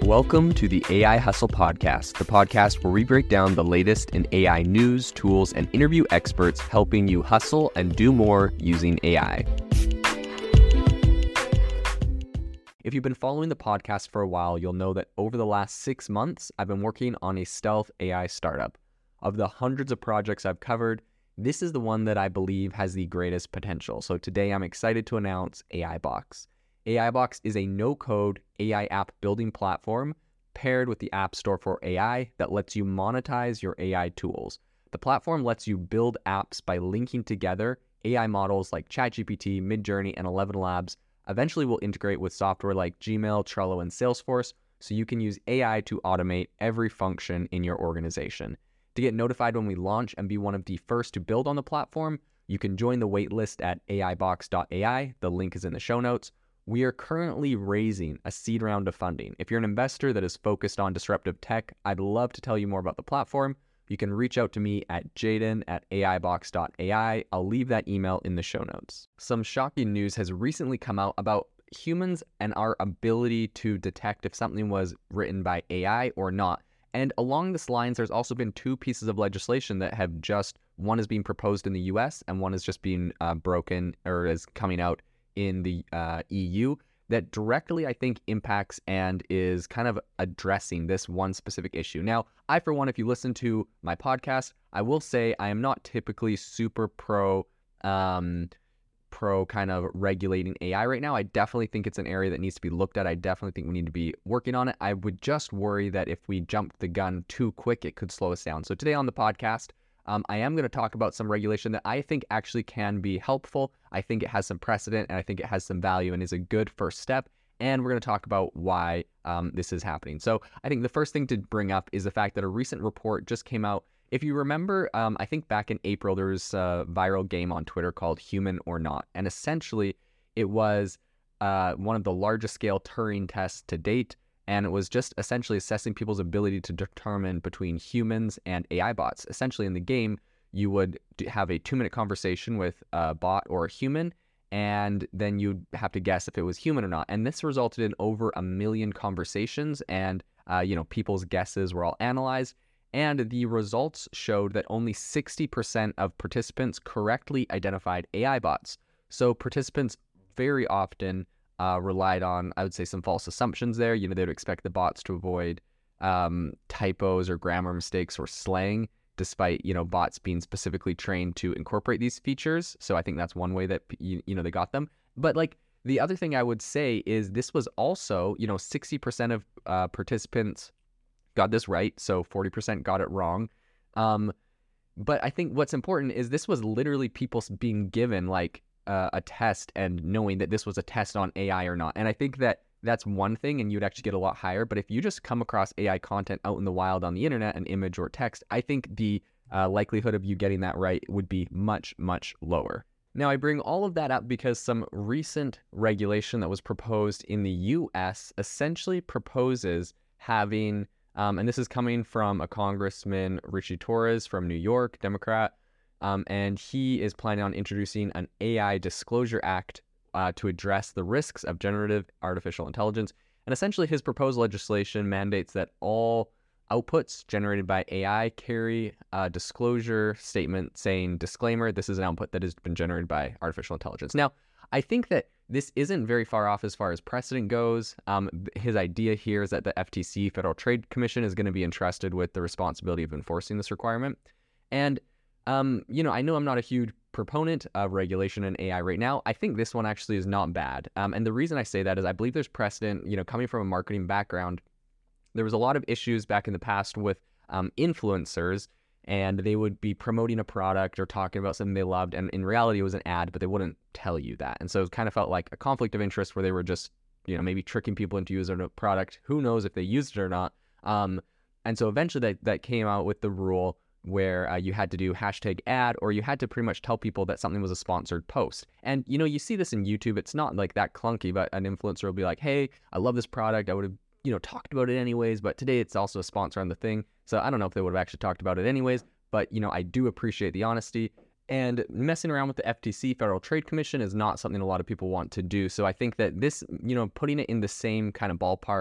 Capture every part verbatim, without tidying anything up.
Welcome to the A I Hustle Podcast, the podcast where we break down the latest in A I news, tools, and interview experts helping you hustle and do more using A I. If you've been following the podcast for a while, you'll know that over the last six months, I've been working on a stealth A I startup. Of the hundreds of projects I've covered, this is the one that I believe has the greatest potential. So today I'm excited to announce AIBox. AIBox is a no-code A I app building platform paired with the App Store for A I that lets you monetize your A I tools. The platform lets you build apps by linking together A I models like ChatGPT, Midjourney, and Eleven Labs. Eventually will integrate with software like Gmail, Trello, and Salesforce, so you can use A I to automate every function in your organization. To get notified when we launch and be one of the first to build on the platform, you can join the waitlist at A I box dot A I. The link is in the show notes. We are currently raising a seed round of funding. If you're an investor that is focused on disruptive tech, I'd love to tell you more about the platform. You can reach out to me at jaden at A I box dot A I. I'll leave that email in the show notes. Some shocking news has recently come out about humans and our ability to detect if something was written by A I or not. And along this lines, there's also been two pieces of legislation that have just, one is being proposed in the U S and one is just being uh, broken or is coming out in the uh, E U that directly, I think, impacts and is kind of addressing this one specific issue. Now, I, for one, if you listen to my podcast, I will say I am not typically super pro, um, pro kind of regulating A I right now. I definitely think it's an area that needs to be looked at. I definitely think we need to be working on it. I would just worry that if we jumped the gun too quick, it could slow us down. So today on the podcast, Um, I am going to talk about some regulation that I think actually can be helpful. I think it has some precedent and I think it has some value and is a good first step. And we're going to talk about why um, this is happening. So I think the first thing to bring up is the fact that a recent report just came out. If you remember, um, I think back in April, there was a viral game on Twitter called Human or Not. And essentially, it was uh, one of the largest scale Turing tests to date. And it was just essentially assessing people's ability to determine between humans and A I bots. Essentially, in the game, you would have a two-minute conversation with a bot or a human, and then you'd have to guess if it was human or not. And this resulted in over a million conversations, and uh, you know, people's guesses were all analyzed. And the results showed that only sixty percent of participants correctly identified A I bots. So participants very often Uh, relied on, I would say, some false assumptions there. You know, they would expect the bots to avoid um, typos or grammar mistakes or slang, despite, you know, bots being specifically trained to incorporate these features. So I think that's one way that, you, you know, they got them. But like the other thing I would say is this was also, you know, sixty percent of uh, participants got this right. So forty percent got it wrong. Um, but I think what's important is this was literally people being given like, Uh, a test and knowing that this was a test on A I or not. And I think that that's one thing and you'd actually get a lot higher. But if you just come across A I content out in the wild on the internet, an image or text, I think the uh, likelihood of you getting that right would be much, much lower. Now, I bring all of that up because some recent regulation that was proposed in the U S essentially proposes having, um, and this is coming from a Congressman, Richie Torres from New York, Democrat, Um, and he is planning on introducing an A I Disclosure Act uh, to address the risks of generative artificial intelligence. And essentially, his proposed legislation mandates that all outputs generated by A I carry a disclosure statement saying, disclaimer, this is an output that has been generated by artificial intelligence. Now, I think that this isn't very far off as far as precedent goes. Um, his idea here is that the F T C, Federal Trade Commission, is going to be entrusted with the responsibility of enforcing this requirement. And Um, you know, I know I'm not a huge proponent of regulation in A I right now. I think this one actually is not bad. Um, and the reason I say that is I believe there's precedent, you know, coming from a marketing background. There was a lot of issues back in the past with um, influencers, and they would be promoting a product or talking about something they loved. And in reality, it was an ad, but they wouldn't tell you that. And so it kind of felt like a conflict of interest where they were just, you know, maybe tricking people into using a product. Who knows if they used it or not. Um, and so eventually that, that came out with the rule where uh, you had to do hashtag ad, or you had to pretty much tell people that something was a sponsored post. And, you know, you see this in YouTube. It's not like that clunky, but an influencer will be like, hey, I love this product. I would have, you know, talked about it anyways, but today it's also a sponsor on the thing. So I don't know if they would have actually talked about it anyways, but, you know, I do appreciate the honesty. And messing around with the F T C, Federal Trade Commission, is not something a lot of people want to do. So I think that this, you know, putting it in the same kind of ballpark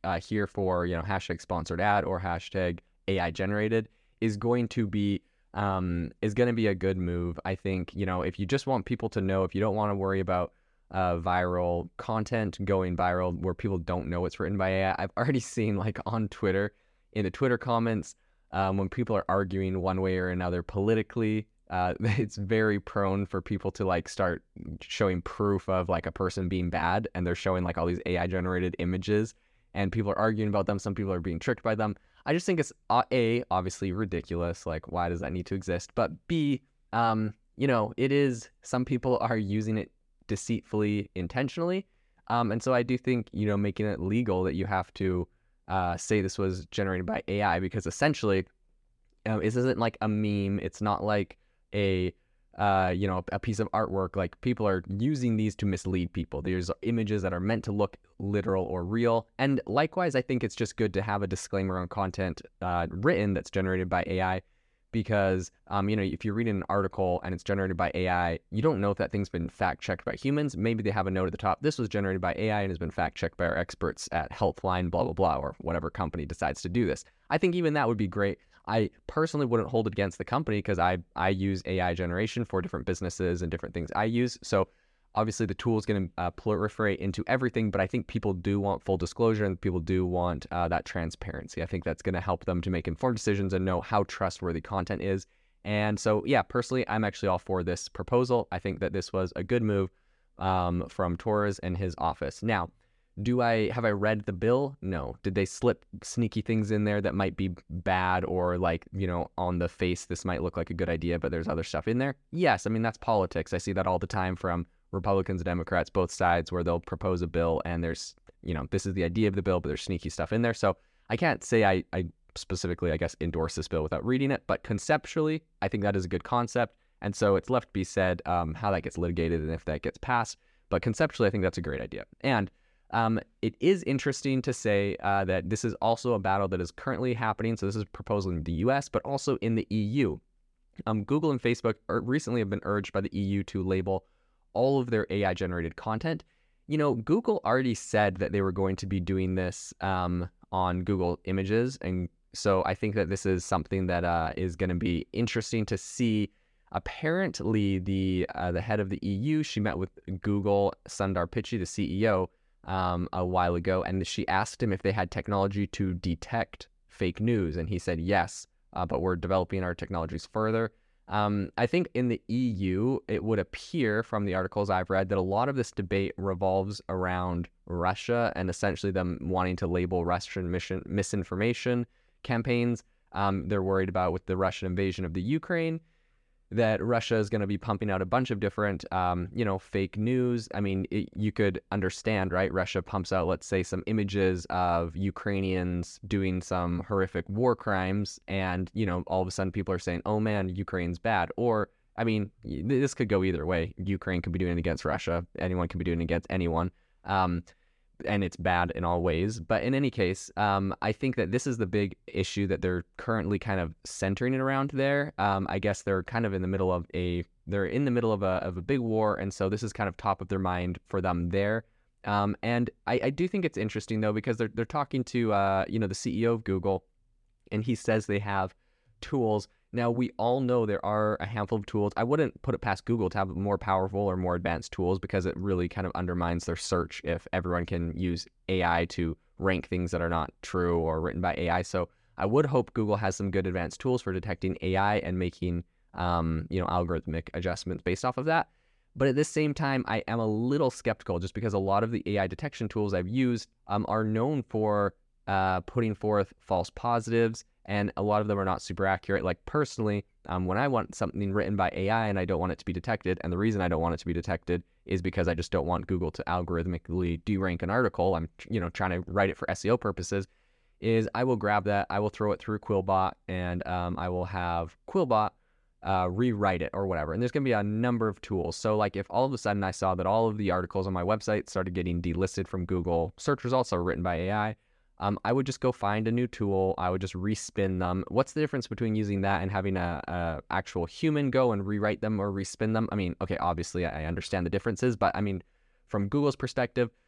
uh, here for, you know, hashtag sponsored ad or hashtag A I generated is going to be um, is going to be a good move. I think, you know, if you just want people to know, if you don't want to worry about uh, viral content going viral where people don't know it's written by A I, I've already seen like on Twitter, in the Twitter comments, um, when people are arguing one way or another politically, uh, it's very prone for people to like start showing proof of like a person being bad, and they're showing like all these A I generated images, and people are arguing about them. Some people are being tricked by them. I just think it's uh, A, obviously ridiculous. Like, why does that need to exist? But B, um, you know, it is, some people are using it deceitfully, intentionally. Um, and so I do think, you know, making it legal that you have to uh, say this was generated by A I, because essentially um, this isn't like a meme. It's not like a, uh, you know, a piece of artwork. Like, people are using these to mislead people. There's images that are meant to look literal or real. And likewise, I think it's just good to have a disclaimer on content uh, written that's generated by A I, because, um, you know, if you're reading an article and it's generated by A I, you don't know if that thing's been fact-checked by humans. Maybe they have a note at the top, this was generated by A I and has been fact-checked by our experts at Healthline, blah, blah, blah, or whatever company decides to do this. I think even that would be great. I personally wouldn't hold it against the company, because I, I use A I generation for different businesses and different things I use. So obviously the tool is going to uh, proliferate into everything, but I think people do want full disclosure, and people do want uh, that transparency. I think that's going to help them to make informed decisions and know how trustworthy content is. And so, yeah, personally, I'm actually all for this proposal. I think that this was a good move um, from Torres and his office. Now, do I, have I read the bill? No. Did they slip sneaky things in there that might be bad, or like, you know, on the face, this might look like a good idea, but there's other stuff in there? Yes. I mean, that's politics. I see that all the time from Republicans and Democrats, both sides, where they'll propose a bill and there's, you know, this is the idea of the bill, but there's sneaky stuff in there. So I can't say I, I specifically, I guess, endorse this bill without reading it, but conceptually, I think that is a good concept. And so it's left to be said um, how that gets litigated and if that gets passed. But conceptually, I think that's a great idea. And Um, it is interesting to say uh, that this is also a battle that is currently happening. So this is a proposal in the U S, but also in the E U. Um, Google and Facebook are, recently have been urged by the E U to label all of their A I-generated content. You know, Google already said that they were going to be doing this um, on Google Images. And so I think that this is something that uh, is going to be interesting to see. Apparently, the uh, the head of the E U, she met with Google, Sundar Pichai, the C E O, Um, a while ago, and she asked him if they had technology to detect fake news, and he said yes, uh, but we're developing our technologies further. Um, I think in the E U, it would appear from the articles I've read that a lot of this debate revolves around Russia and essentially them wanting to label Russian mission, misinformation campaigns. Um, they're worried about, with the Russian invasion of the Ukraine, that Russia is going to be pumping out a bunch of different, um, you know, fake news. I mean, it, you could understand, right? Russia pumps out, let's say, some images of Ukrainians doing some horrific war crimes, and, you know, all of a sudden people are saying, oh man, Ukraine's bad. Or, I mean, this could go either way. Ukraine could be doing it against Russia. Anyone can be doing it against anyone. Um, and it's bad in all ways. But in any case, um, I think that this is the big issue that they're currently kind of centering it around there. Um, I guess they're kind of in the middle of a, they're in the middle of a, of a big war. And so this is kind of top of their mind for them there. Um, and I, I do think it's interesting though, because they're, they're talking to, uh, you know, the C E O of Google, and he says they have tools. Now, we all know there are a handful of tools. I wouldn't put it past Google to have more powerful or more advanced tools, because it really kind of undermines their search if everyone can use A I to rank things that are not true or written by A I. So I would hope Google has some good advanced tools for detecting A I and making, um, you know, algorithmic adjustments based off of that. But at the same time, I am a little skeptical, just because a lot of the A I detection tools I've used um, are known for uh, putting forth false positives, and a lot of them are not super accurate. Like personally, um, when I want something written by A I and I don't want it to be detected, and the reason I don't want it to be detected is because I just don't want Google to algorithmically derank an article. I'm, you know, trying to write it for S E O purposes. Is I will grab that, I will throw it through Quillbot, and um, I will have Quillbot uh, rewrite it or whatever. And there's going to be a number of tools. So like if all of a sudden I saw that all of the articles on my website started getting delisted from Google search results are written by A I, Um, I would just go find a new tool. I would just respin them. What's the difference between using that and having a, a actual human go and rewrite them or respin them? I mean, okay, obviously I understand the differences, but I mean, from Google's perspective,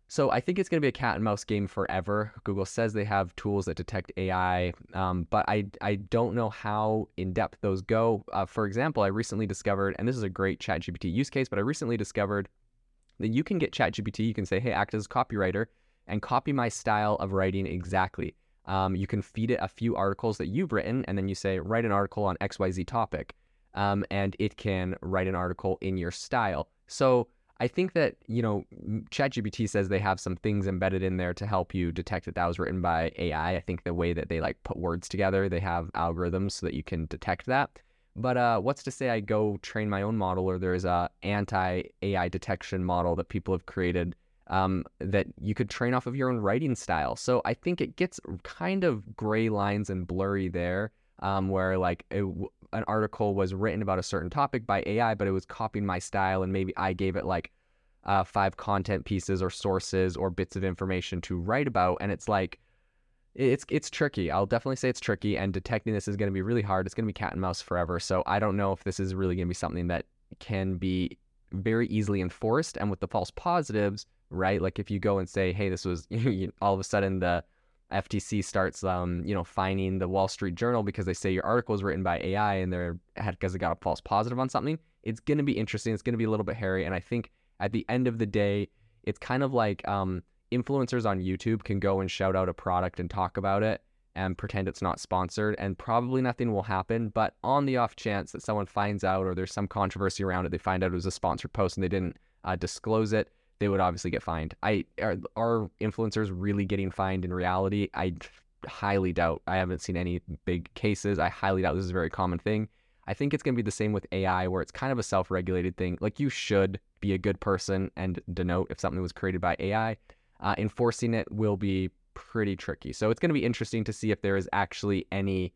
So I think it's going to be a cat and mouse game forever. Google says they have tools that detect A I, um, but I, I don't know how in-depth those go. Uh, for example, I recently discovered, and this is a great ChatGPT use case, but I recently discovered that you can get ChatGPT, you can say, hey, act as a copywriter and copy my style of writing exactly. Um, you can feed it a few articles that you've written, and then you say, write an article on X Y Z topic, um, and it can write an article in your style. So I think that, you know, ChatGPT says they have some things embedded in there to help you detect that that was written by A I. I think the way that they like put words together, they have algorithms so that you can detect that. But uh, what's to say I go train my own model, or there's a anti-A I detection model that people have created um, that you could train off of your own writing style. So I think it gets kind of gray lines and blurry there, um, where like it, an article was written about a certain topic by A I, but it was copying my style, and maybe I gave it like uh, five content pieces or sources or bits of information to write about. And it's like, it's it's tricky. I'll definitely say it's tricky, and detecting this is going to be really hard. It's going to be cat and mouse forever. So I don't know if this is really going to be something that can be very easily enforced. And with the false positives, right? Like if you go and say, hey, this was, you, all of a sudden the F T C starts, um, you know, fining the Wall Street Journal because they say your article is written by A I and they're because it got a false positive on something. It's going to be interesting. It's going to be a little bit hairy. And I think at the end of the day, it's kind of like um, influencers on YouTube can go and shout out a product and talk about it and pretend it's not sponsored, and probably nothing will happen. But on the off chance that someone finds out, or there's some controversy around it, they find out it was a sponsored post and they didn't uh, disclose it, they would obviously get fined. I are, are influencers really getting fined in reality? I highly doubt. I haven't seen any big cases. I highly doubt this is a very common thing. I think it's going to be the same with A I, where it's kind of a self-regulated thing. Like, you should be a good person and denote if something was created by A I. Uh, enforcing it will be pretty tricky. So it's going to be interesting to see if there is actually any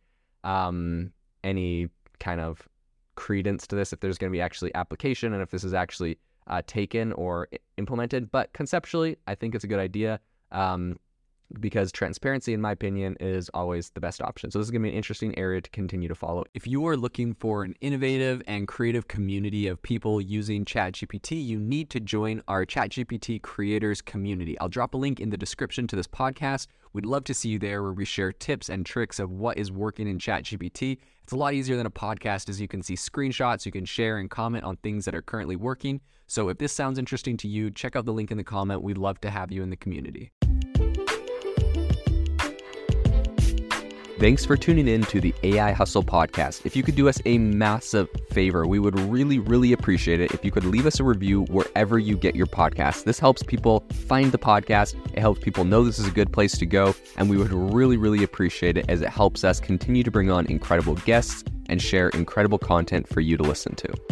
um, any kind of credence to this, if there's going to be actually application, and if this is actually uh, taken or implemented. But conceptually, I think it's a good idea. Um, because transparency, in my opinion, is always the best option. So this is going to be an interesting area to continue to follow. If you are looking for an innovative and creative community of people using ChatGPT, you need to join our ChatGPT creators community. I'll drop a link in the description to this podcast. We'd love to see you there, where we share tips and tricks of what is working in ChatGPT. It's a lot easier than a podcast, as you can see screenshots, you can share and comment on things that are currently working. So if this sounds interesting to you, check out the link in the comment. We'd love to have you in the community. Thanks for tuning in to the A I Hustle podcast. If you could do us a massive favor, we would really, really appreciate it if you could leave us a review wherever you get your podcasts. This helps people find the podcast. It helps people know this is a good place to go. And we would really, really appreciate it, as it helps us continue to bring on incredible guests and share incredible content for you to listen to.